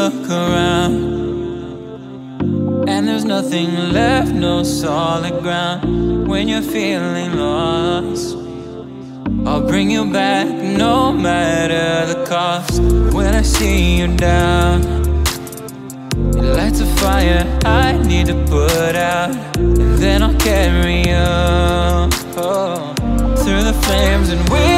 look around and there's nothing left, no solid ground. When you're feeling lost, I'll bring you back no matter the cost. When I see you down, it lights a fire I need to put out, and then I'll carry you through the flames and we